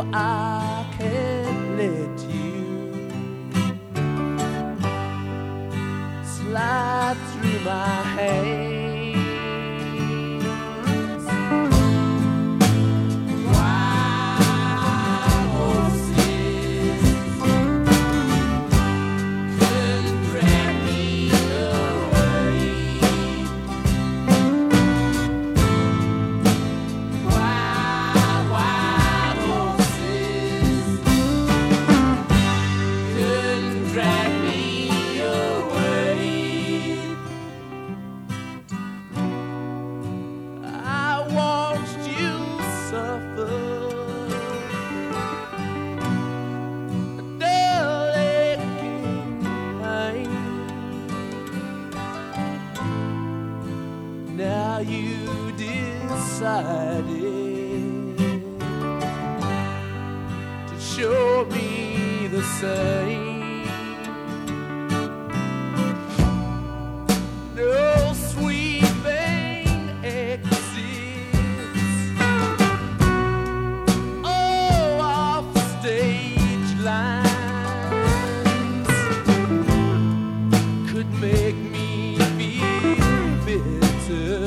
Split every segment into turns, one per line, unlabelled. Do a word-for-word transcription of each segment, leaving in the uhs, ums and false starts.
I can't let you slide through my hands. Now you decided to show me the same. No sweet thing exists. Oh, off stage lines could make me feel bitter.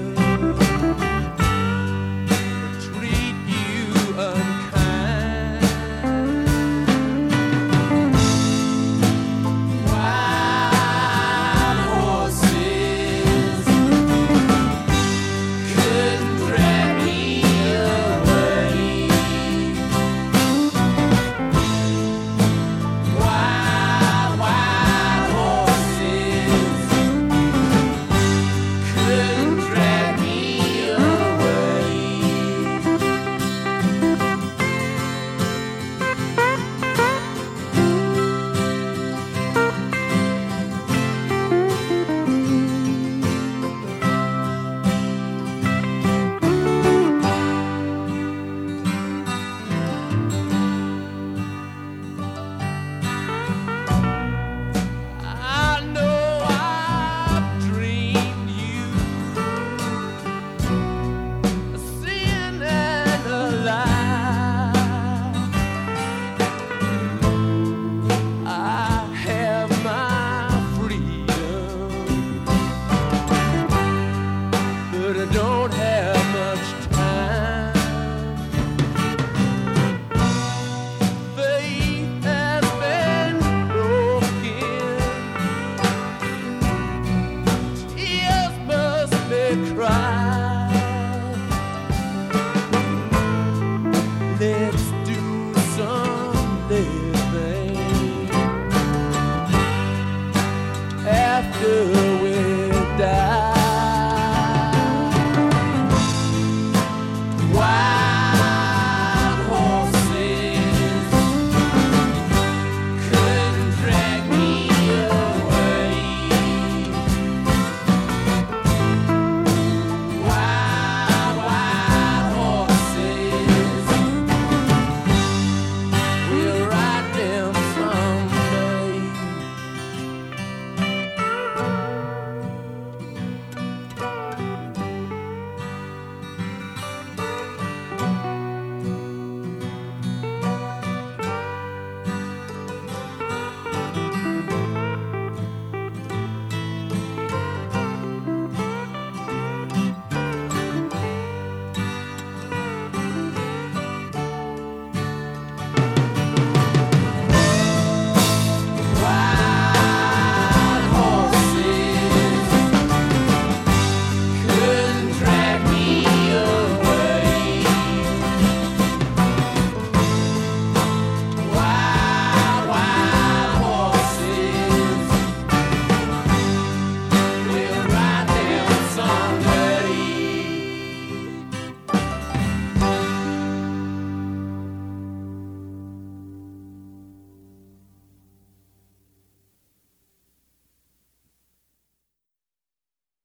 Treat you unkind. Wild horses couldn't drag me away. Wild, wild horses couldn't drag me away. I know I've dreamed you a sin and a lie. I have my freedom, but I don't have much time. Faith has been broken. Tears must be cried.